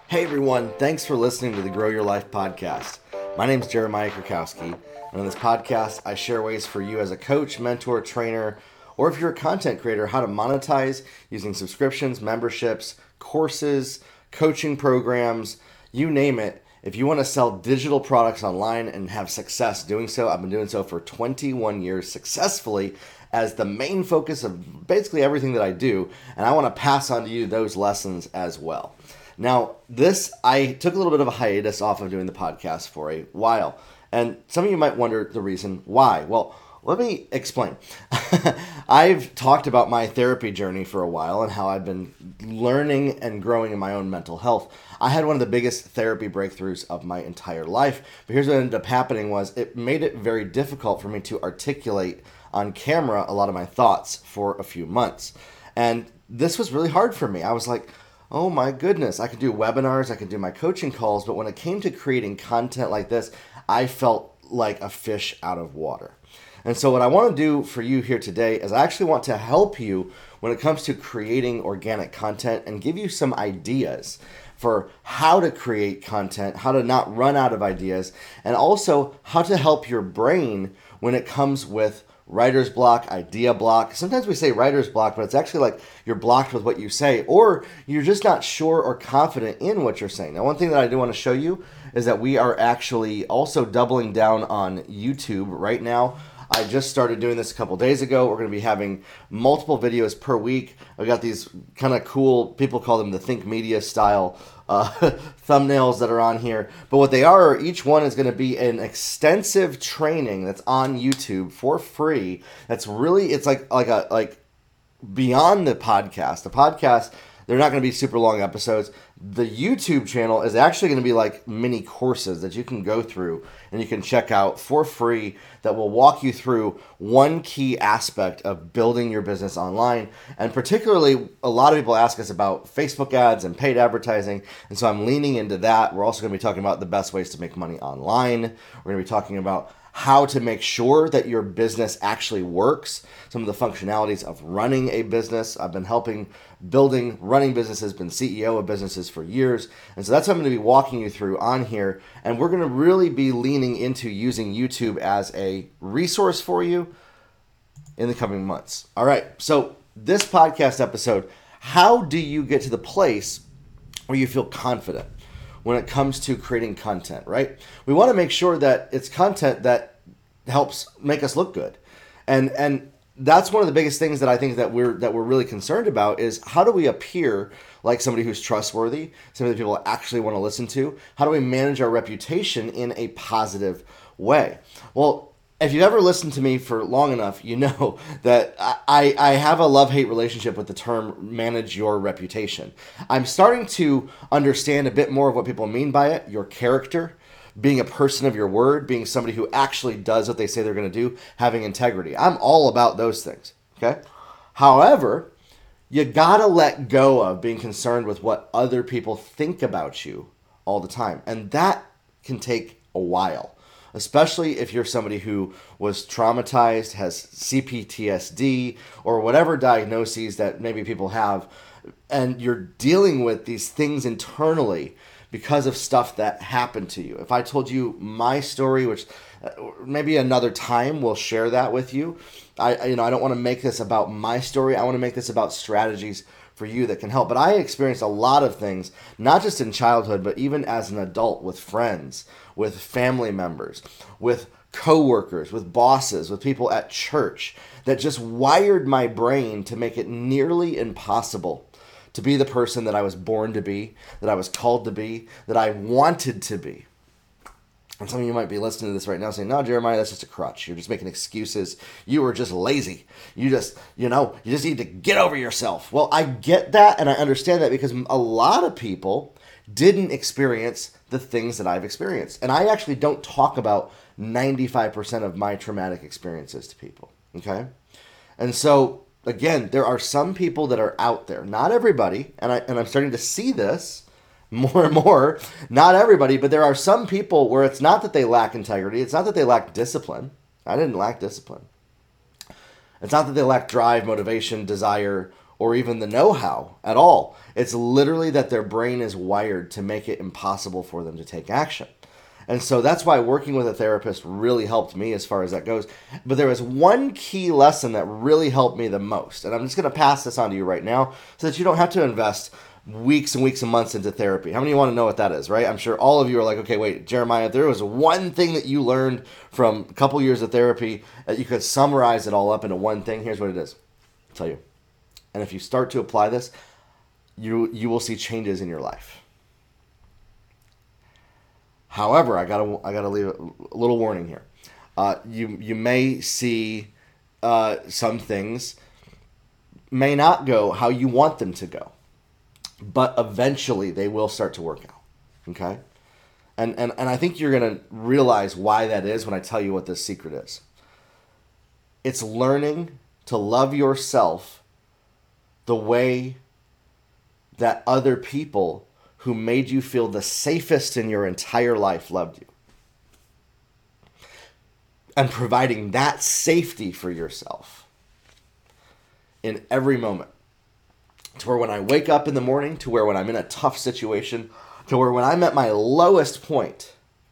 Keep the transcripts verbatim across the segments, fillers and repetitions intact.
Hey everyone, thanks for listening to the Grow Your Life podcast. My name is Jeremiah Krakowski, and on this podcast, I share ways for you as a coach, mentor, trainer, or if you're a content creator, how to monetize using subscriptions, memberships, courses, coaching programs, you name it. If you want to sell digital products online and have success doing so, I've been doing so for twenty-one years successfully as the main focus of basically everything that I do, and I want to pass on to you those lessons as well. Now, this, I took a little bit of a hiatus off of doing the podcast for a while, and some of you might wonder the reason why. Well, let me explain. I've talked about my therapy journey for a while and how I've been learning and growing in my own mental health. I had one of the biggest therapy breakthroughs of my entire life, but here's what ended up happening was it made it very difficult for me to articulate on camera a lot of my thoughts for a few months. And this was really hard for me. I was like, oh my goodness, I could do webinars, I could do my coaching calls, but when it came to creating content like this, I felt like a fish out of water. And so what I want to do for you here today is I actually want to help you when it comes to creating organic content and give you some ideas for how to create content, how to not run out of ideas, and also how to help your brain when it comes with writer's block, idea block. Sometimes we say writer's block, but it's actually like you're blocked with what you say, or you're just not sure or confident in what you're saying. Now, one thing that I do want to show you is that we are actually also doubling down on YouTube right now. I just started doing this a couple days ago. We're going to be having multiple videos per week. I've got these kind of cool, people call them the Think Media style uh, thumbnails that are on here. But what they are, each one is going to be an extensive training that's on YouTube for free. That's really, it's like like a like beyond the podcast. The podcast, they're not going to be super long episodes. The YouTube channel is actually going to be like mini courses that you can go through and you can check out for free that will walk you through one key aspect of building your business online. And particularly, a lot of people ask us about Facebook ads and paid advertising. And so I'm leaning into that. We're also going to be talking about the best ways to make money online. We're going to be talking about how to make sure that your business actually works, some of the functionalities of running a business. I've been helping building, running businesses, been C E O of businesses for years. And so that's what I'm going to be walking you through on here. And we're going to really be leaning into using YouTube as a resource for you in the coming months. All right. So this podcast episode, how do you get to the place where you feel confident when it comes to creating content, right? We want to make sure that it's content that helps make us look good. And and that's one of the biggest things that I think that we're that we're really concerned about is how do we appear like somebody who's trustworthy, somebody that people actually want to listen to? How do we manage our reputation in a positive way? Well, if you've ever listened to me for long enough, you know that I, I have a love-hate relationship with the term manage your reputation. I'm starting to understand a bit more of what people mean by it, your character, being a person of your word, being somebody who actually does what they say they're going to do, having integrity. I'm all about those things, okay? However, you got to let go of being concerned with what other people think about you all the time. And that can take a while. Especially if you're somebody who was traumatized, has C P T S D, or whatever diagnoses that maybe people have, and you're dealing with these things internally because of stuff that happened to you. If I told you my story, which maybe another time we'll share that with you, I you know I don't want to make this about my story. I want to make this about strategies for you that can help. But I experienced a lot of things, not just in childhood, but even as an adult with friends, with family members, with coworkers, with bosses, with people at church that just wired my brain to make it nearly impossible to be the person that I was born to be, that I was called to be, that I wanted to be. And some of you might be listening to this right now saying, no, Jeremiah, that's just a crutch. You're just making excuses. You were just lazy. You just, you know, you just need to get over yourself. Well, I get that and I understand that because a lot of people didn't experience the things that I've experienced. And I actually don't talk about ninety-five percent of my traumatic experiences to people, okay? And so, again, there are some people that are out there. Not everybody, and, I, and I'm starting to see this more and more, not everybody, but there are some people where it's not that they lack integrity. It's not that they lack discipline. I didn't lack discipline. It's not that they lack drive, motivation, desire, or even the know-how at all. It's literally that their brain is wired to make it impossible for them to take action. And so that's why working with a therapist really helped me as far as that goes. But there was one key lesson that really helped me the most. And I'm just going to pass this on to you right now so that you don't have to invest weeks and weeks and months into therapy. How many of you want to know what that is, right? I'm sure all of you are like, okay, wait, Jeremiah, if there was one thing that you learned from a couple years of therapy that you could summarize it all up into one thing, here's what it is. I'll tell you. And if you start to apply this, you you will see changes in your life. However, I gotta I gotta leave a little warning here. Uh, you you may see uh, some things may not go how you want them to go, but eventually they will start to work out. Okay, and and and I think you're gonna realize why that is when I tell you what this secret is. It's learning to love yourself the way that other people who made you feel the safest in your entire life loved you. And providing that safety for yourself in every moment. To where when I wake up in the morning, to where when I'm in a tough situation, to where when I'm at my lowest point,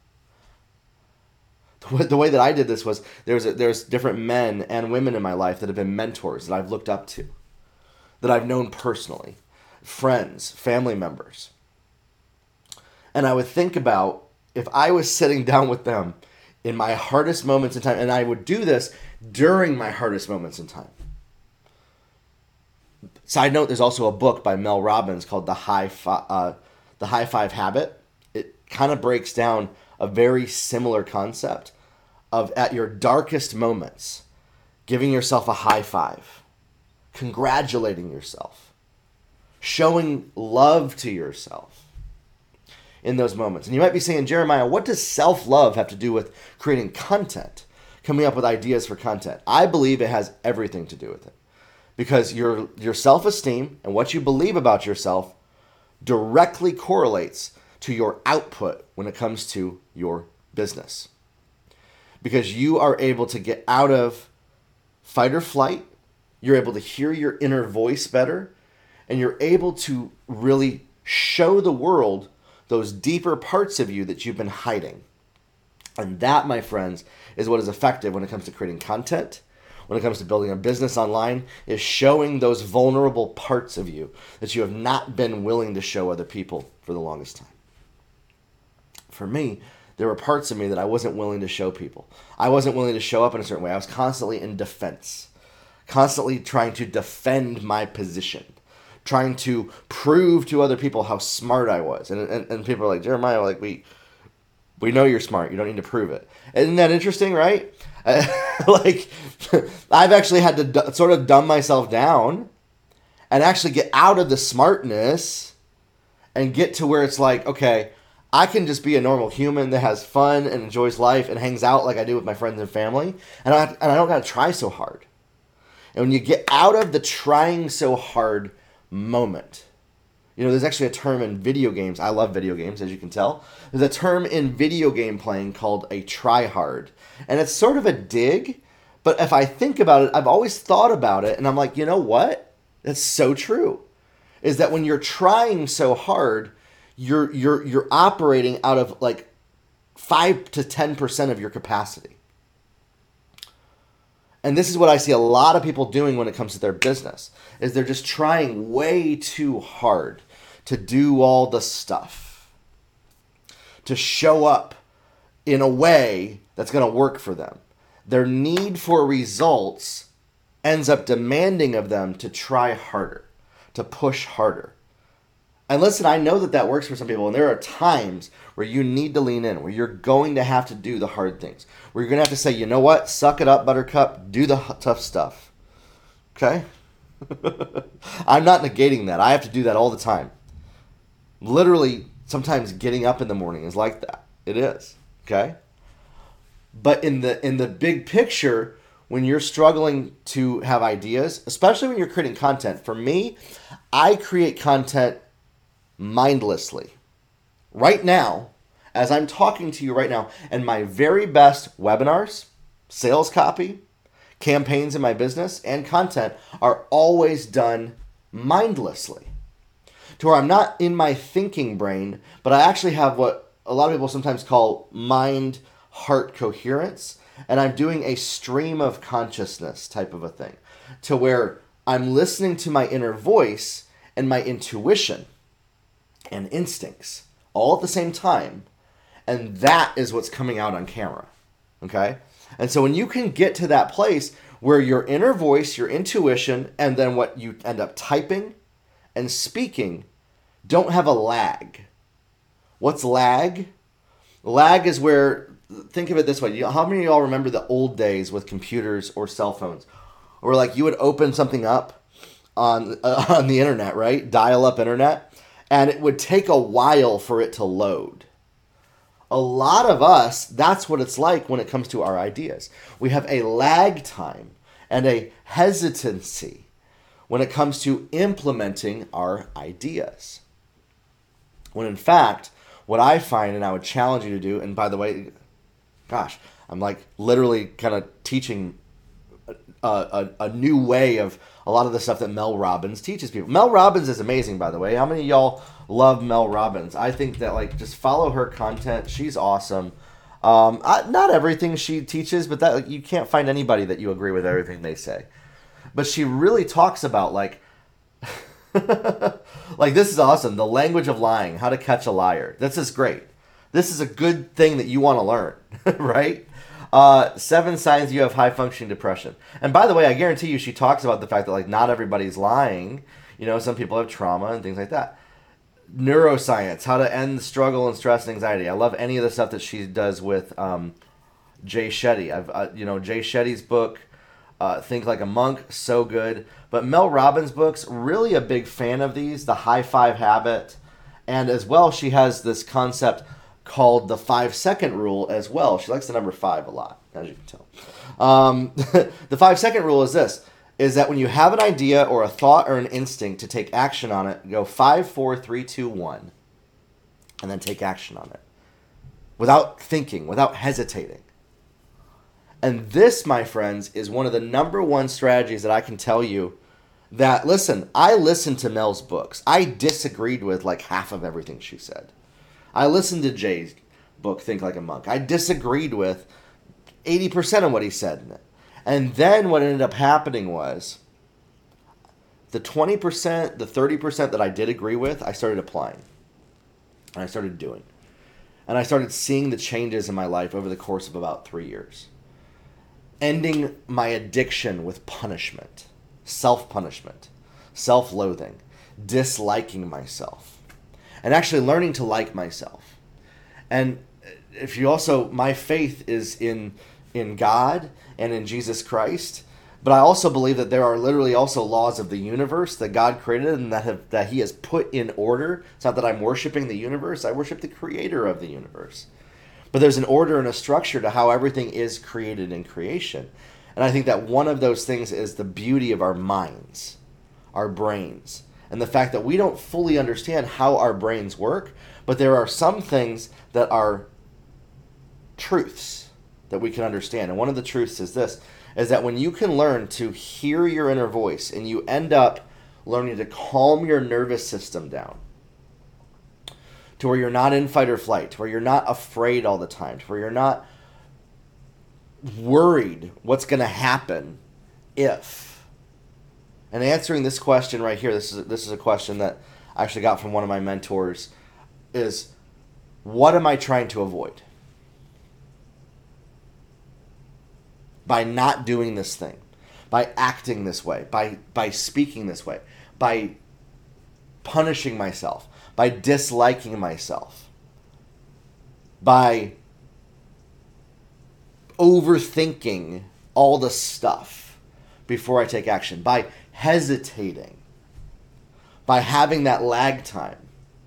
the way that I did this was there's a, there's different men and women in my life that have been mentors that I've looked up to, that I've known personally, friends, family members. And I would think about if I was sitting down with them in my hardest moments in time, and I would do this during my hardest moments in time. Side note, there's also a book by Mel Robbins called The High, Fi- uh, The High Five Habit. It kind of breaks down a very similar concept of at your darkest moments, giving yourself a high five, congratulating yourself, showing love to yourself in those moments. And you might be saying, Jeremiah, what does self-love have to do with creating content, coming up with ideas for content? I believe it has everything to do with it. Because your your self-esteem and what you believe about yourself directly correlates to your output when it comes to your business. Because you are able to get out of fight or flight, you're able to hear your inner voice better, and you're able to really show the world those deeper parts of you that you've been hiding. And that, my friends, is what is effective when it comes to creating content, when it comes to building a business online, is showing those vulnerable parts of you that you have not been willing to show other people for the longest time. For me, there were parts of me that I wasn't willing to show people. I wasn't willing to show up in a certain way. I was constantly in defense, constantly trying to defend my position, trying to prove to other people how smart I was. And and, and people are like, Jeremiah, like we we know you're smart. You don't need to prove it. Isn't that interesting, right? Like, I've actually had to d- sort of dumb myself down and actually get out of the smartness and get to where it's like, okay, I can just be a normal human that has fun and enjoys life and hangs out like I do with my friends and family, and I, and I don't got to try so hard. And when you get out of the trying so hard moment, you know, there's actually a term in video games. I love video games, as you can tell. There's a term in video game playing called a try-hard. And it's sort of a dig, but if I think about it, I've always thought about it, and I'm like, you know what? That's so true. Is that when you're trying so hard, you're you're you're operating out of like five to ten percent of your capacity. And this is what I see a lot of people doing when it comes to their business, is they're just trying way too hard to do all the stuff, to show up in a way that's going to work for them. Their need for results ends up demanding of them to try harder, to push harder. And listen, I know that that works for some people, and there are times where you need to lean in, where you're going to have to do the hard things, where you're going to have to say, you know what, suck it up, buttercup, do the tough stuff. Okay? I'm not negating that. I have to do that all the time. Literally, sometimes getting up in the morning is like that. It is. Okay? But in the in the big picture, when you're struggling to have ideas, especially when you're creating content, for me, I create content mindlessly. Right now, as I'm talking to you right now, and my very best webinars, sales copy, campaigns in my business, and content are always done mindlessly. To where I'm not in my thinking brain, but I actually have what a lot of people sometimes call mind-heart coherence, and I'm doing a stream of consciousness type of a thing, to where I'm listening to my inner voice and my intuition and instincts all at the same time, and that is what's coming out on camera, okay? And so when you can get to that place where your inner voice, your intuition, and then what you end up typing and speaking don't have a lag. What's lag? Lag is where, think of it this way. You, how many of y'all remember the old days with computers or cell phones? Where like you would open something up on, uh, on the internet, right? Dial-up internet. And it would take a while for it to load. A lot of us, that's what it's like when it comes to our ideas. We have a lag time and a hesitancy when it comes to implementing our ideas. When in fact, what I find, and I would challenge you to do, and by the way, gosh, I'm like literally kind of teaching a, a, a new way of a lot of the stuff that Mel Robbins teaches people. Mel Robbins is amazing, by the way. How many of y'all love Mel Robbins? I think that like just follow her content. She's awesome. Um, I, not everything she teaches, but that like, you can't find anybody that you agree with everything they say. But she really talks about like, like this is awesome. The language of lying, how to catch a liar. This is great. This is a good thing that you want to learn, right? Uh, seven signs you have high functioning depression. And by the way, I guarantee you, she talks about the fact that like not everybody's lying. You know, some people have trauma and things like that. Neuroscience, how to end the struggle and stress and anxiety. I love any of the stuff that she does with um, Jay Shetty. I've, uh, you know, Jay Shetty's book, uh, Think Like a Monk, so good. But Mel Robbins' books, really a big fan of these. The High Five Habit, and as well, she has this concept called the five second rule as well. She likes the number five a lot, as you can tell. Um, the five second rule is this. Is that when you have an idea or a thought or an instinct to take action on it, go five, four, three, two, one, and then take action on it. Without thinking, without hesitating. And this, my friends, is one of the number one strategies that I can tell you that, listen, I listened to Mel's books. I disagreed with like half of everything she said. I listened to Jay's book, Think Like a Monk. I disagreed with eighty percent of what he said in it. And then what ended up happening was the twenty percent, the thirty percent that I did agree with, I started applying. And I started doing. And I started seeing the changes in my life over the course of about three years. Ending my addiction with punishment, self-punishment, self-loathing, disliking myself, and actually learning to like myself. And if you also, my faith is in in God and in Jesus Christ, but I also believe that there are literally also laws of the universe that God created and that have that He has put in order. It's not that I'm worshiping the universe, I worship the creator of the universe. But there's an order and a structure to how everything is created in creation. And I think that one of those things is the beauty of our minds, our brains, and the fact that we don't fully understand how our brains work, but there are some things that are truths that we can understand. And one of the truths is this, is that when you can learn to hear your inner voice and you end up learning to calm your nervous system down to where you're not in fight or flight, to where you're not afraid all the time, to where you're not worried what's going to happen if. And answering this question right here, this is this is a question that I actually got from one of my mentors, is what am I trying to avoid by not doing this thing, by acting this way, by by speaking this way, by punishing myself, by disliking myself, by overthinking all the stuff before I take action, by hesitating, by having that lag time,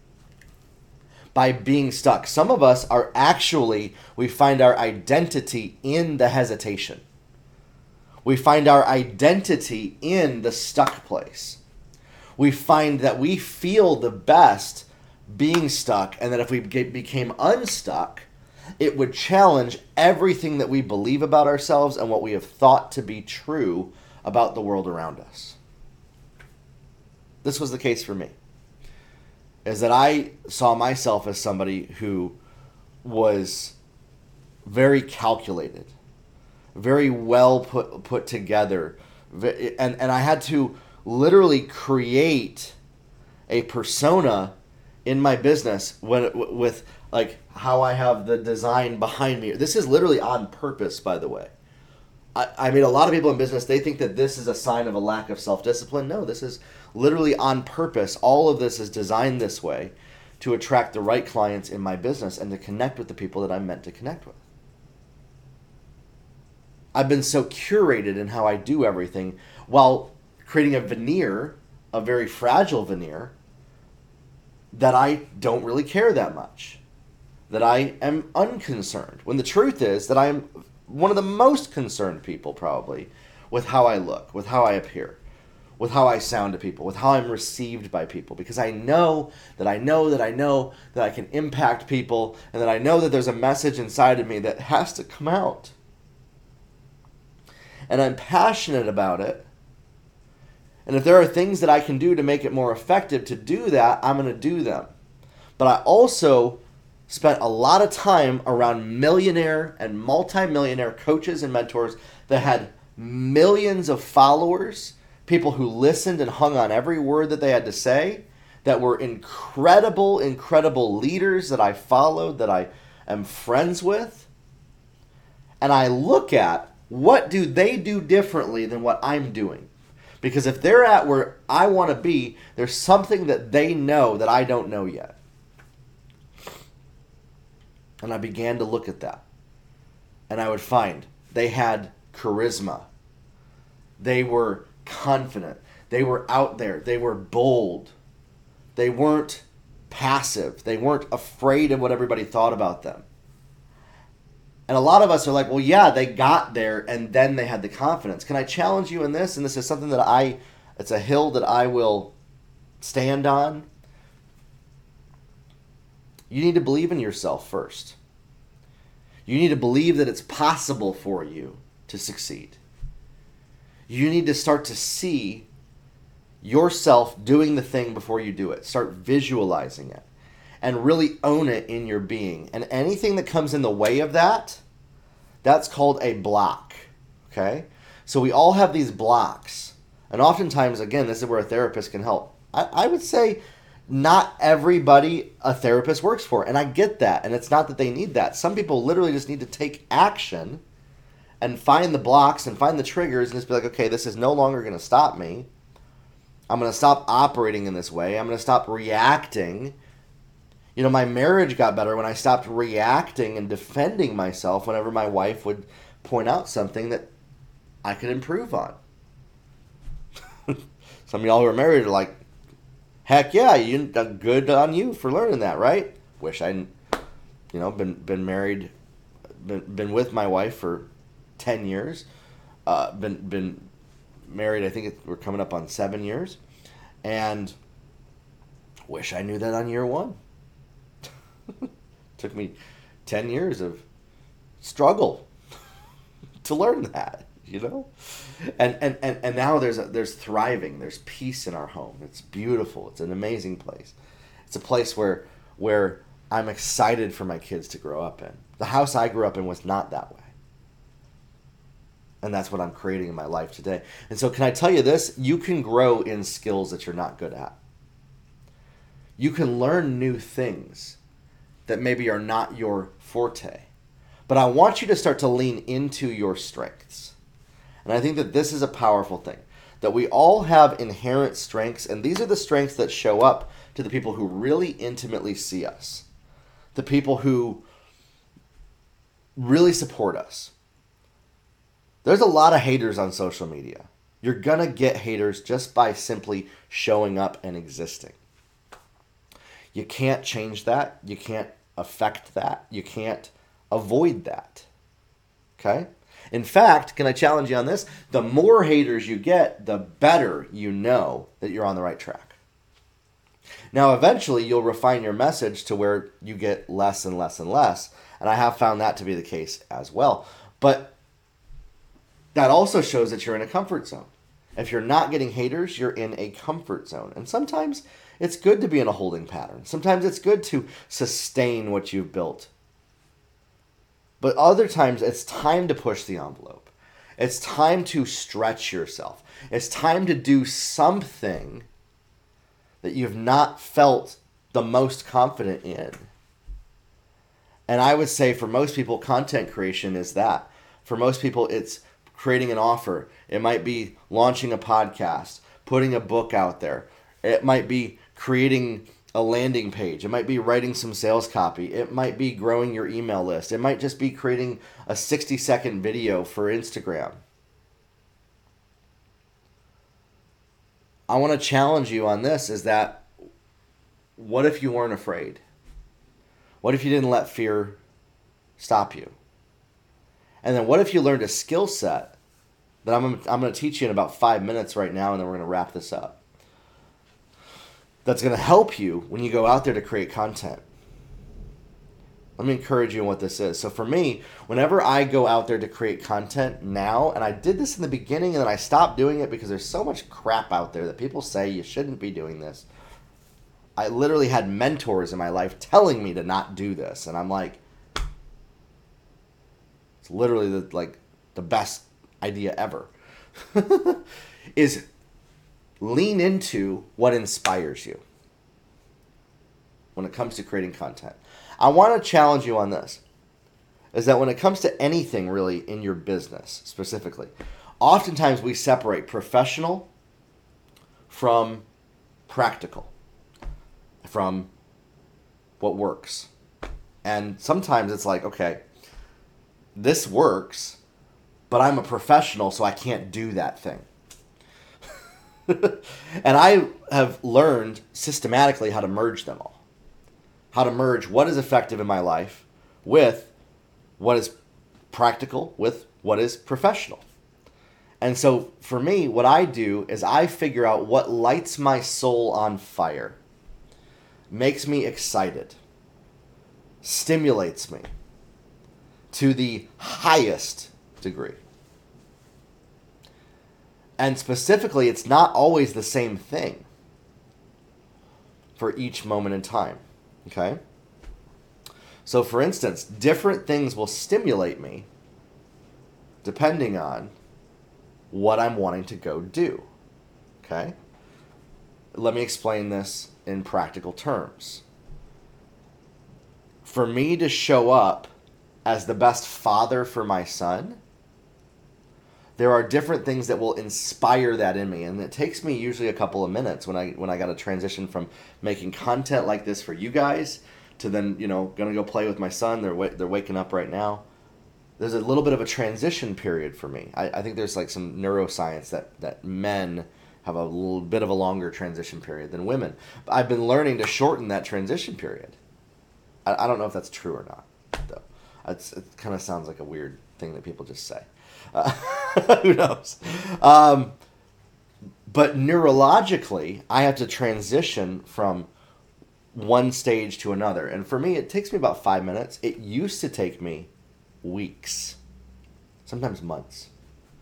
by being stuck. Some of us are actually, we find our identity in the hesitation. We find our identity in the stuck place. We find that we feel the best being stuck, and that if we get, became unstuck, it would challenge everything that we believe about ourselves and what we have thought to be true about the world around us. this was the case for me, is that I saw myself as somebody who was very calculated, very well put put together, and and I had to literally create a persona in my business when with like how I have the design behind me. This is literally on purpose, by the way. I, I mean, a lot of people in business, they think that this is a sign of a lack of self-discipline. No, this is literally on purpose. All of this is designed this way to attract the right clients in my business and to connect with the people that I'm meant to connect with. I've been so curated in how I do everything while creating a veneer, a very fragile veneer, that I don't really care that much, that I am unconcerned. When the truth is that I am one of the most concerned people probably with how I look, with how I appear, with how I sound to people, with how I'm received by people, because I know that I know that I know that I can impact people, and that I know that there's a message inside of me that has to come out. And I'm passionate about it. And if there are things that I can do to make it more effective to do that, I'm going to do them. But I also spent a lot of time around millionaire and multimillionaire coaches and mentors that had millions of followers, people who listened and hung on every word that they had to say, that were incredible, incredible leaders that I followed, that I am friends with. And I look at, what do they do differently than what I'm doing? Because if they're at where I want to be, there's something that they know that I don't know yet. And I began to look at that. And I would find they had charisma. They were confident. They were out there. They were bold. They weren't passive. They weren't afraid of what everybody thought about them. And a lot of us are like, well, yeah, they got there and then they had the confidence. Can I challenge you in this? And this is something that I, it's a hill that I will stand on. You need to believe in yourself first. You need to believe that it's possible for you to succeed. You need to start to see yourself doing the thing before you do it. Start visualizing it. And really own it in your being. And anything that comes in the way of that, that's called a block. Okay? So we all have these blocks. And oftentimes, again, this is where a therapist can help. I, I would say not everybody a therapist works for. And I get that. And it's not that they need that. Some people literally just need to take action and find the blocks and find the triggers and just be like, okay, this is no longer going to stop me. I'm going to stop operating in this way. I'm going to stop reacting. You know, my marriage got better when I stopped reacting and defending myself whenever my wife would point out something that I could improve on. Some of y'all who are married are like, heck yeah, you good on you for learning that, right? Wish I'd, you know, been been married, been been with my wife for ten years. Uh, been been married, I think it, we're coming up on seven years. And wish I knew that on year one. Took me ten years of struggle to learn that, you know? And and, and, and now there's a, there's thriving, there's peace in our home. It's beautiful. It's an amazing place. It's a place where where I'm excited for my kids to grow up in. The house I grew up in was not that way. And that's what I'm creating in my life today. And so can I tell you this? You can grow in skills that you're not good at. You can learn new things that maybe are not your forte. But I want you to start to lean into your strengths. And I think that this is a powerful thing. That we all have inherent strengths, and these are the strengths that show up to the people who really intimately see us. The people who really support us. There's a lot of haters on social media. You're gonna get haters just by simply showing up and existing. You can't change that. You can't affect that. You can't avoid that. Okay? In fact, can I challenge you on this? The more haters you get, the better you know that you're on the right track. Now, eventually, you'll refine your message to where you get less and less and less. And I have found that to be the case as well. But that also shows that you're in a comfort zone. If you're not getting haters, you're in a comfort zone. And sometimes it's good to be in a holding pattern. Sometimes it's good to sustain what you've built. But other times it's time to push the envelope. It's time to stretch yourself. It's time to do something that you've not felt the most confident in. And I would say for most people, content creation is that. For most people, it's creating an offer. It might be launching a podcast, putting a book out there. It might be creating a landing page. It might be writing some sales copy. It might be growing your email list. It might just be creating a sixty second video for Instagram. I want to challenge you on this is that what if you weren't afraid? What if you didn't let fear stop you? And then what if you learned a skill set that I'm, I'm going to teach you in about five minutes right now, and then we're going to wrap this up. That's going to help you when you go out there to create content. Let me encourage you in what this is. So for me, whenever I go out there to create content now, and I did this in the beginning and then I stopped doing it because there's so much crap out there that people say you shouldn't be doing this. I literally had mentors in my life telling me to not do this. And I'm like, it's literally the, like the best idea ever. Is lean into what inspires you when it comes to creating content. I want to challenge you on this, is that when it comes to anything really in your business specifically, oftentimes we separate professional from practical, from what works. And sometimes it's like, okay, this works, but I'm a professional, so I can't do that thing. And I have learned systematically how to merge them all. How to merge what is effective in my life with what is practical, with what is professional. And so for me, what I do is I figure out what lights my soul on fire, makes me excited, stimulates me to the highest degree. And specifically, it's not always the same thing for each moment in time. Okay? So for instance, different things will stimulate me depending on what I'm wanting to go do. Okay? Let me explain this in practical terms. For me to show up as the best father for my son, there are different things that will inspire that in me. And it takes me usually a couple of minutes when I when I got to transition from making content like this for you guys to then, you know, going to go play with my son. They're wa- they're waking up right now. There's a little bit of a transition period for me. I, I think there's like some neuroscience that, that men have a little bit of a longer transition period than women. But I've been learning to shorten that transition period. I, I don't know if that's true or not, though. It's, it kind of sounds like a weird thing that people just say. Uh, who knows? Um, but neurologically, I have to transition from one stage to another. And for me, it takes me about five minutes. It used to take me weeks, sometimes months.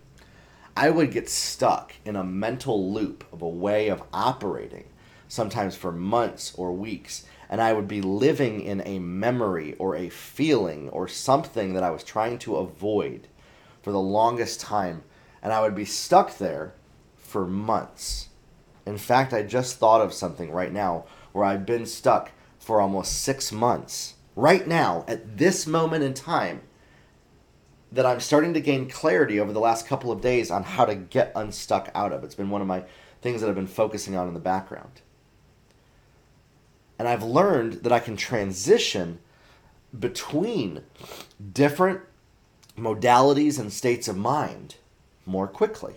I would get stuck in a mental loop of a way of operating, sometimes for months or weeks. And I would be living in a memory or a feeling or something that I was trying to avoid for the longest time. And I would be stuck there for months. In fact, I just thought of something right now where I've been stuck for almost six months. Right now, at this moment in time, that I'm starting to gain clarity over the last couple of days on how to get unstuck out of. It's been one of my things that I've been focusing on in the background. And I've learned that I can transition between different modalities and states of mind more quickly.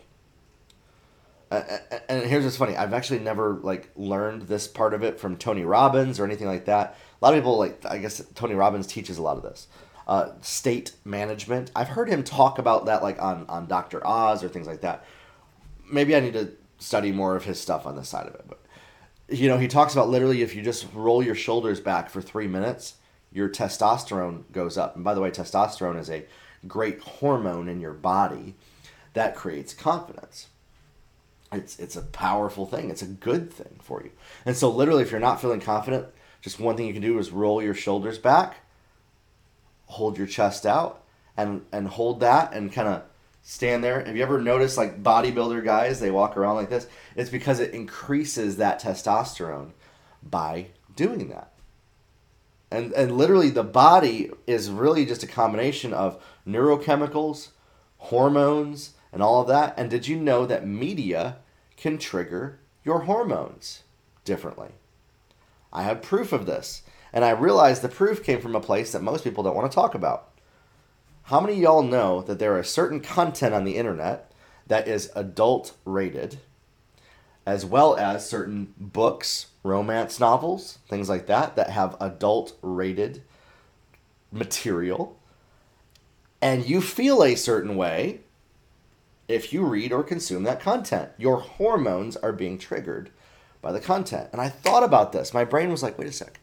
Uh, and here's what's funny. I've actually never like learned this part of it from Tony Robbins or anything like that. A lot of people, like, I guess Tony Robbins teaches a lot of this. Uh, state management. I've heard him talk about that like on, on Doctor Oz or things like that. Maybe I need to study more of his stuff on this side of it. But, you know, he talks about literally if you just roll your shoulders back for three minutes, your testosterone goes up. And by the way, testosterone is a great hormone in your body that creates confidence. It's it's a powerful thing. It's a good thing for you. And so literally, if you're not feeling confident, just one thing you can do is roll your shoulders back, hold your chest out, and and hold that and kind of stand there. Have you ever noticed like bodybuilder guys, they walk around like this? It's because it increases that testosterone by doing that. And and literally the body is really just a combination of neurochemicals, hormones, and all of that. And did you know that media can trigger your hormones differently? I have proof of this. And I realized the proof came from a place that most people don't want to talk about. How many of y'all know that there is certain content on the internet that is adult rated, as well as certain books, romance novels, things like that, that have adult rated material, and you feel a certain way if you read or consume that content? Your hormones are being triggered by the content. And I thought about this. My brain was like, wait a sec.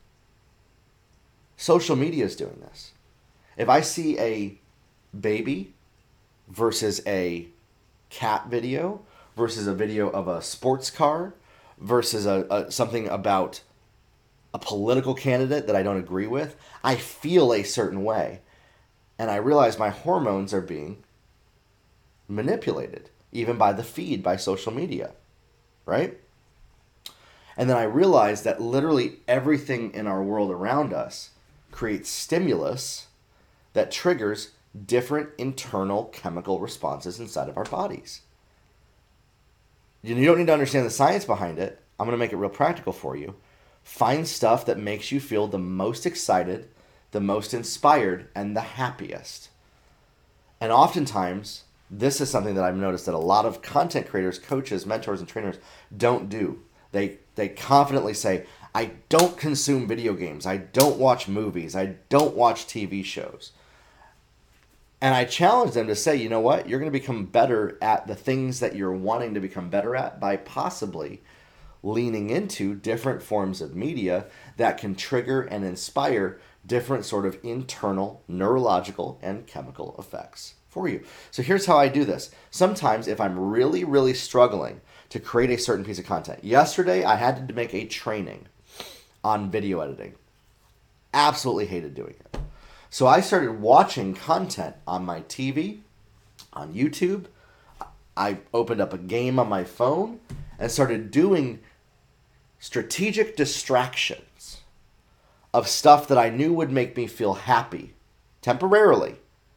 Social media is doing this. If I see a baby versus a cat video versus a video of a sports car versus a, a something about a political candidate that I don't agree with, I feel a certain way. And I realize my hormones are being manipulated, even by the feed, by social media, right? And then I realized that literally everything in our world around us creates stimulus that triggers different internal chemical responses inside of our bodies. You don't need to understand the science behind it. I'm going to make it real practical for you. Find stuff that makes you feel the most excited, the most inspired, and the happiest. And oftentimes, this is something that I've noticed that a lot of content creators, coaches, mentors, and trainers don't do. They they confidently say, I don't consume video games. I don't watch movies. I don't watch T V shows. And I challenge them to say, you know what? You're going to become better at the things that you're wanting to become better at by possibly leaning into different forms of media that can trigger and inspire different sort of internal neurological and chemical effects for you. So here's how I do this. Sometimes if I'm really, really struggling to create a certain piece of content. Yesterday, I had to make a training on video editing. Absolutely hated doing it. So I started watching content on my T V, on YouTube. I opened up a game on my phone and started doing strategic distractions of stuff that I knew would make me feel happy temporarily.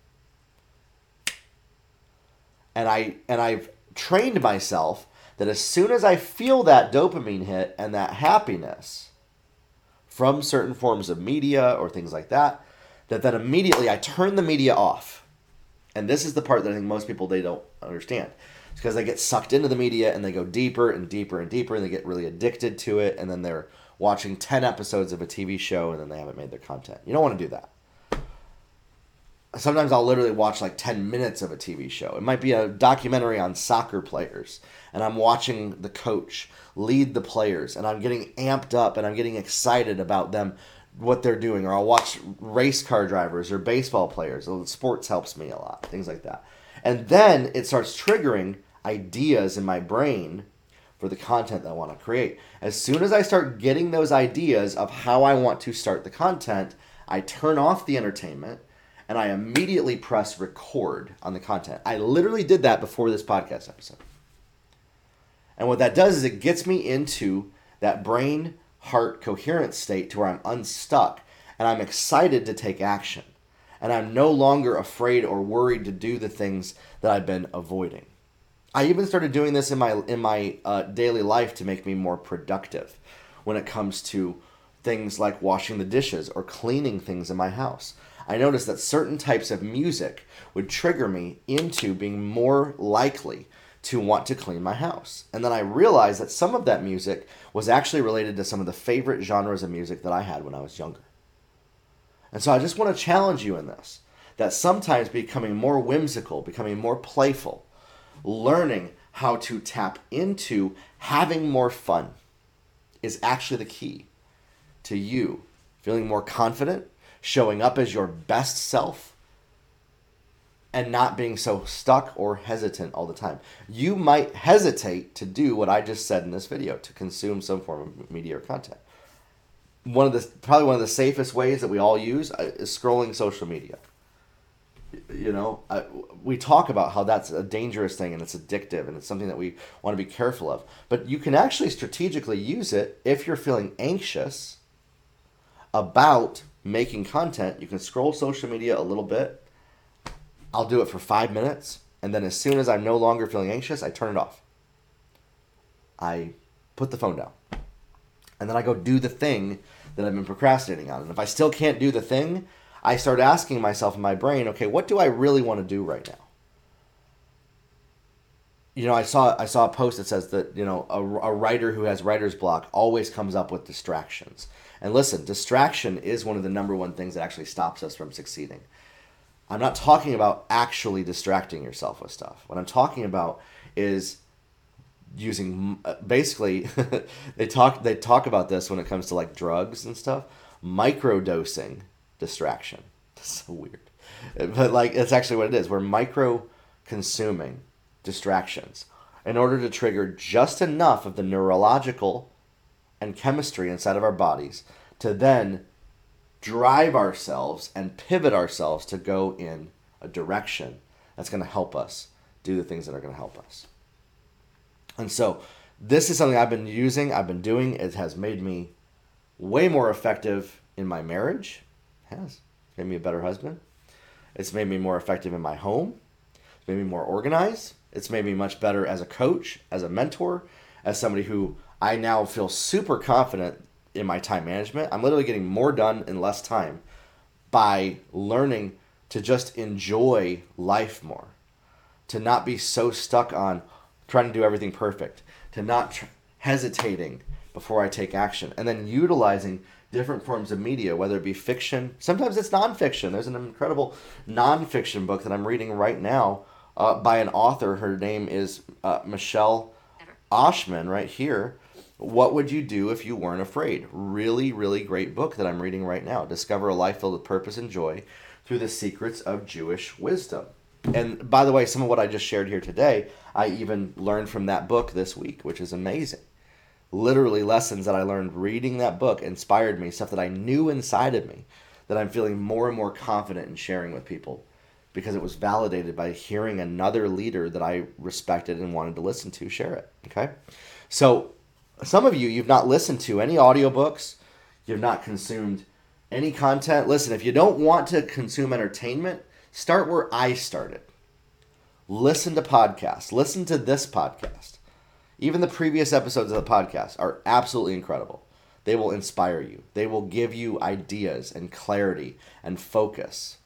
And I and I've trained myself that as soon as I feel that dopamine hit and that happiness from certain forms of media or things like that, that then immediately I turn the media off. And this is the part that I think most people, they don't understand. It's because they get sucked into the media and they go deeper and deeper and deeper and they get really addicted to it, and then they're watching ten episodes of a T V show and then they haven't made their content. You don't want to do that. Sometimes I'll literally watch like ten minutes of a T V show. It might be a documentary on soccer players, and I'm watching the coach lead the players, and I'm getting amped up and I'm getting excited about them, what they're doing. Or I'll watch race car drivers or baseball players. Sports helps me a lot, things like that. And then it starts triggering ideas in my brain for the content that I want to create. As soon as I start getting those ideas of how I want to start the content, I turn off the entertainment and I immediately press record on the content. I literally did that before this podcast episode. And what that does is it gets me into that brain heart coherence state to where I'm unstuck and I'm excited to take action. And I'm no longer afraid or worried to do the things that I've been avoiding. I even started doing this in my in my uh, daily life to make me more productive when it comes to things like washing the dishes or cleaning things in my house. I noticed that certain types of music would trigger me into being more likely to want to clean my house. And then I realized that some of that music was actually related to some of the favorite genres of music that I had when I was younger. And so I just want to challenge you in this, that sometimes becoming more whimsical, becoming more playful, learning how to tap into having more fun is actually the key to you feeling more confident, showing up as your best self, and not being so stuck or hesitant all the time. You might hesitate to do what I just said in this video, to consume some form of media or content. One of the probably one of the safest ways that we all use is scrolling social media. You know, I, we talk about how that's a dangerous thing and it's addictive and it's something that we want to be careful of. But you can actually strategically use it if you're feeling anxious about making content. You can scroll social media a little bit. I'll do it for five minutes. And then as soon as I'm no longer feeling anxious, I turn it off. I put the phone down. And then I go do the thing that I've been procrastinating on. And if I still can't do the thing, I start asking myself in my brain, okay, what do I really want to do right now? You know, I saw I saw a post that says that, you know, a, a writer who has writer's block always comes up with distractions. And listen, distraction is one of the number one things that actually stops us from succeeding. I'm not talking about actually distracting yourself with stuff. What I'm talking about is using, basically, they talk they talk about this when it comes to like drugs and stuff, microdosing distraction. That's so weird. But like, it's actually what it is. We're micro consuming distractions in order to trigger just enough of the neurological and chemistry inside of our bodies to then drive ourselves and pivot ourselves to go in a direction that's going to help us do the things that are going to help us. And so this is something I've been using, I've been doing. It has made me way more effective in my marriage. It has. It's made me a better husband. It's made me more effective in my home. It's made me more organized. It's made me much better as a coach, as a mentor, as somebody who I now feel super confident in my time management. I'm literally getting more done in less time by learning to just enjoy life more, to not be so stuck on trying to do everything perfect, to not tr- hesitating before I take action, and then utilizing different forms of media, whether it be fiction. Sometimes it's nonfiction. There's an incredible nonfiction book that I'm reading right now uh, by an author. Her name is uh, Michelle Oshman, right here. What Would You Do If You Weren't Afraid? Really, really great book that I'm reading right now. Discover a life filled with purpose and joy through the secrets of Jewish wisdom. And by the way, some of what I just shared here today, I even learned from that book this week, which is amazing. Literally lessons that I learned reading that book inspired me, stuff that I knew inside of me that I'm feeling more and more confident in sharing with people because it was validated by hearing another leader that I respected and wanted to listen to share it. Okay? So some of you, you've not listened to any audiobooks, you've not consumed any content. Listen, if you don't want to consume entertainment, start where I started. Listen to podcasts. Listen to this podcast. Even the previous episodes of the podcast are absolutely incredible. They will inspire you. They will give you ideas and clarity and focus.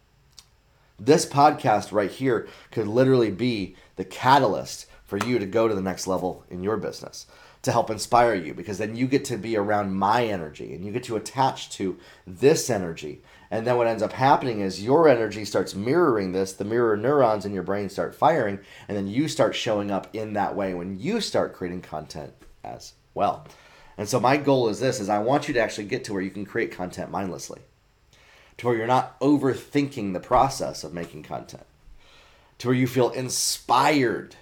This podcast right here could literally be the catalyst for you to go to the next level in your business, to help inspire you, because then you get to be around my energy and you get to attach to this energy. And then what ends up happening is your energy starts mirroring this, the mirror neurons in your brain start firing, and then you start showing up in that way when you start creating content as well. And so my goal is this, is I want you to actually get to where you can create content mindlessly, to where you're not overthinking the process of making content, to where you feel inspired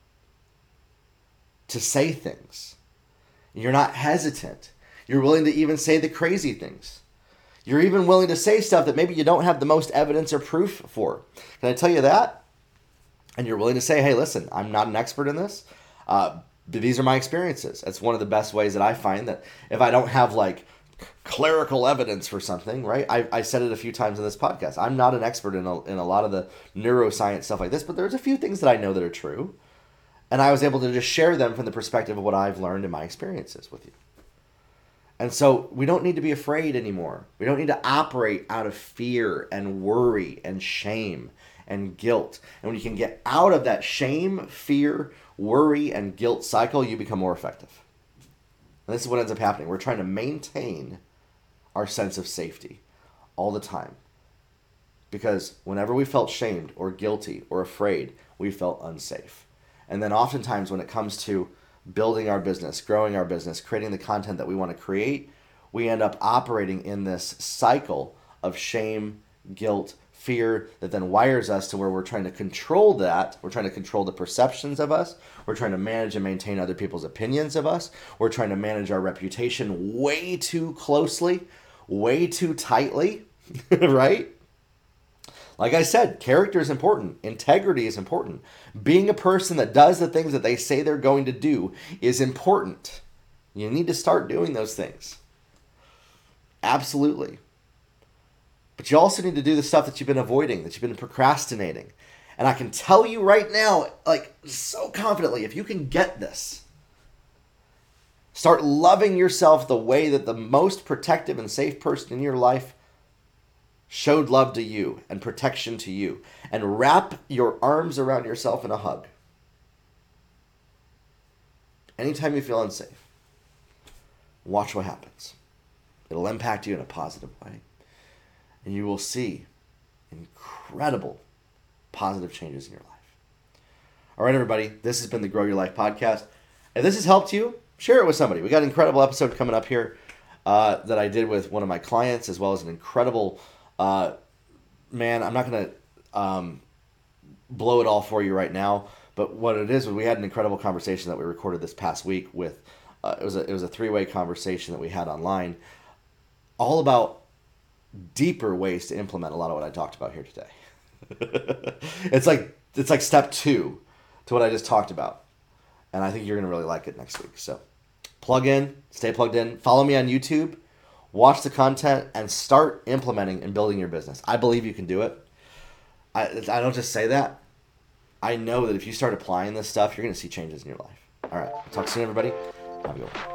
to say things. You're not hesitant. You're willing to even say the crazy things. You're even willing to say stuff that maybe you don't have the most evidence or proof for. Can I tell you that? And you're willing to say, hey, listen, I'm not an expert in this. Uh, these are my experiences. That's one of the best ways that I find that if I don't have like clerical evidence for something, right? I, I said it a few times in this podcast. I'm not an expert in a, in a lot of the neuroscience stuff like this, but there's a few things that I know that are true. And I was able to just share them from the perspective of what I've learned in my experiences with you. And so we don't need to be afraid anymore. We don't need to operate out of fear and worry and shame and guilt. And when you can get out of that shame, fear, worry, and guilt cycle, you become more effective. And this is what ends up happening. We're trying to maintain our sense of safety all the time. Because whenever we felt shamed or guilty or afraid, we felt unsafe. And then oftentimes when it comes to building our business, growing our business, creating the content that we want to create, we end up operating in this cycle of shame, guilt, fear that then wires us to where we're trying to control that. We're trying to control the perceptions of us. We're trying to manage and maintain other people's opinions of us. We're trying to manage our reputation way too closely, way too tightly, right? Like I said, character is important. Integrity is important. Being a person that does the things that they say they're going to do is important. You need to start doing those things. Absolutely. But you also need to do the stuff that you've been avoiding, that you've been procrastinating. And I can tell you right now, like so confidently, if you can get this, start loving yourself the way that the most protective and safe person in your life showed love to you and protection to you, and wrap your arms around yourself in a hug. Anytime you feel unsafe, watch what happens. It'll impact you in a positive way, and you will see incredible positive changes in your life. All right, everybody, this has been the Grow Your Life podcast. If this has helped you, share it with somebody. We got an incredible episode coming up here uh, that I did with one of my clients, as well as an incredible Uh, man, I'm not going to um, blow it all for you right now, but what it is, we had an incredible conversation that we recorded this past week with, uh, it was a, it was a three-way conversation that we had online, all about deeper ways to implement a lot of what I talked about here today. It's like, it's like step two to what I just talked about. And I think you're going to really like it next week. So plug in, stay plugged in, follow me on YouTube. Watch the content and start implementing and building your business. I believe you can do it. I, I don't just say that. I know that if you start applying this stuff, you're going to see changes in your life. All right. Talk soon, everybody. Have a good one.